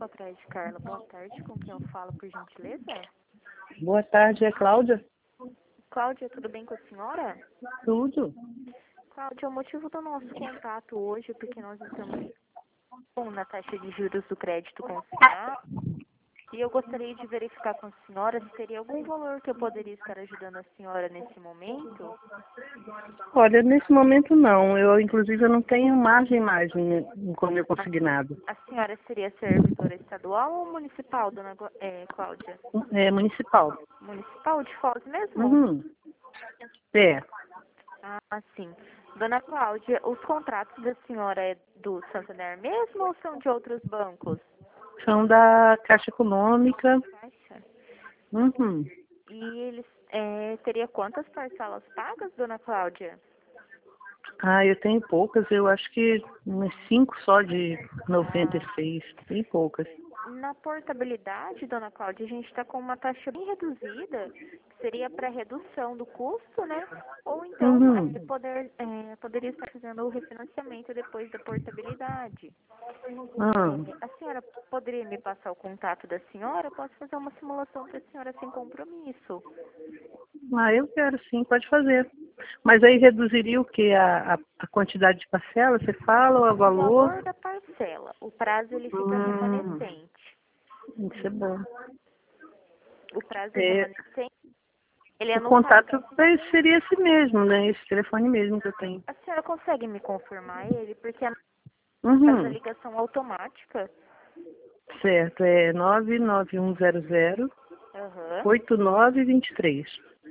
atrás de Carla. Boa tarde, com quem eu falo, por gentileza? Boa tarde, é Cláudia? Cláudia, tudo bem com a senhora? Tudo. Cláudia, o motivo do nosso contato hoje é porque nós estamos na taxa de juros do crédito consignado e eu gostaria de verificar com a senhora se teria algum valor que eu poderia estar ajudando a senhora nesse momento. Olha, nesse momento não. Inclusive, eu não tenho mais com o meu consignado. A senhora seria servidora estadual ou municipal, dona Cláudia? É municipal. Municipal de Foz mesmo? Uhum. É. Ah, sim. Dona Cláudia, os contratos da senhora é do Santander mesmo ou são de outros bancos? São da Caixa Econômica. Caixa. Uhum. E eles teria quantas parcelas pagas, dona Cláudia? Eu tenho poucas. Eu acho que umas 5 só de 96. Bem poucas. Na portabilidade, dona Cláudia, a gente está com uma taxa bem reduzida, que seria para redução do custo, né? Ou então Uhum. poderia estar fazendo o refinanciamento depois da portabilidade. Ah. A senhora poderia me passar o contato da senhora? Eu posso fazer uma simulação para a senhora sem compromisso. Eu quero sim, pode fazer. Mas aí reduziria o quê? A quantidade de parcela, você fala, ou o O valor? valor da parcela. O prazo ele fica Hum, remanescente. isso é bom. O prazo É, remanescente, ele é o no caso. contato seria esse mesmo, né? Esse telefone mesmo que eu tenho. A senhora consegue me confirmar ele? Porque faz a Uhum. ligação automática. Certo, é 99100 Aham. 8923.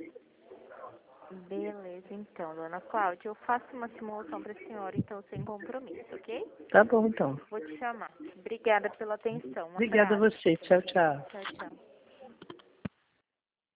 Beleza, então, dona Cláudia, eu faço uma simulação para a senhora, então, sem compromisso, ok? Tá bom, então. Vou te chamar. Obrigada pela atenção. Um Obrigada a abraço. você. Tchau, tchau. Tchau, tchau.